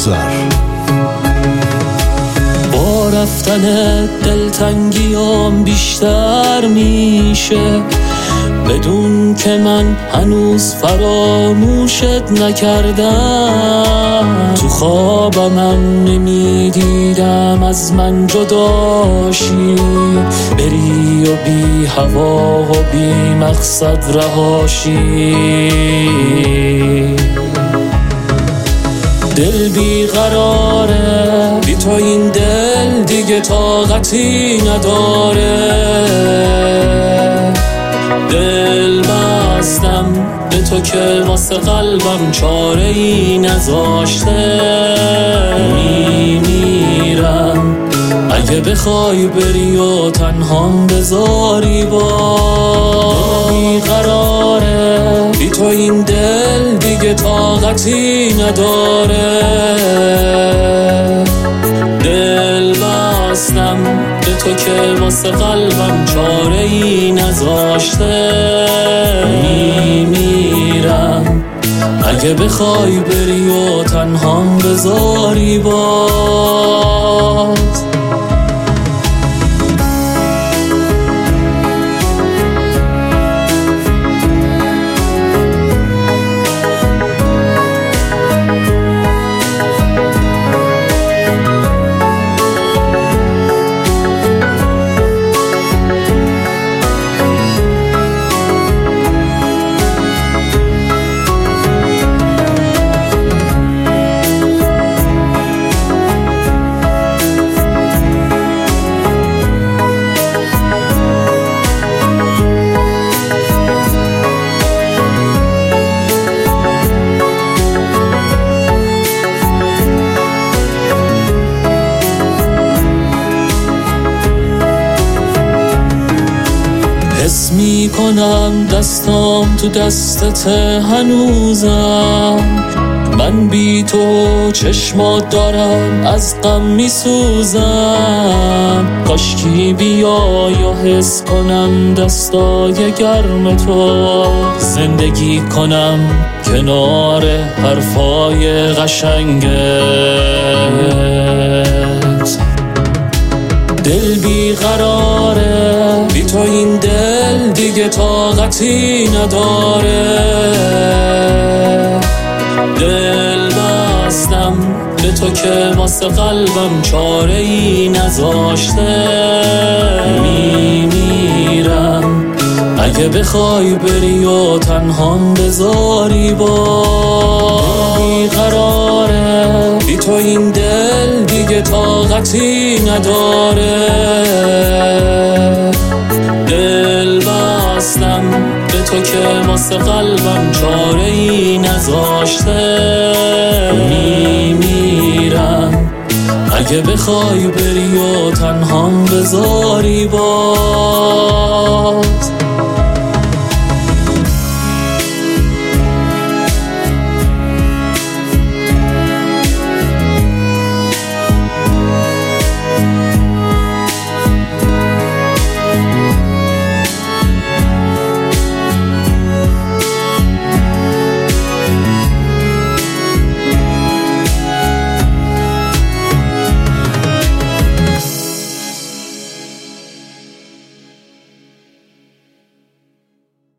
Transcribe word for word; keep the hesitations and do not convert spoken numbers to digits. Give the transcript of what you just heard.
نظر. با رفتن دلتنگیام بیشتر میشه، بدون که من هنوز فراموشت نکردم. تو خوابم نمیدیدم از من جداشی، بری و بی هوا و بی مقصد رهاشی. دل بی قراره، بی تو این دل دیگه طاقتی نداره. دل بستم به تو که واسه قلبم چاره ای نذاشته. میمیرم اگه بخوای بری و تنهام بذاری. با بی قراره، بی تو این دل دیگه طاقتی نداره. دل بستم به تو که واسه قلبم چاره ای نذاشته. میمیرم اگه بخوای بری و تنهام بذاری باز. حس می کنم دستام تو دستت هنوزم. من بی تو چشمات دارم از غم می سوزم. کاشکی بیای و حس کنم دستای گرم تو. زندگی کنم کنار حرفای قشنگت. دل بی قراره، بی تو این دل دیگه طاقتی نداره. دل بستم به تو که واسه قلبم چاره ای نذاشته. میمیرم اگه بخوای بری و تنهام بذاری. با بی قراره، بی تو این دل دیگه طاقتی نداره. دل بستم به تو که واسه قلبم چاره ای نذاشته. میمیرم اگه بخوای بری و تنهام بذاری باز.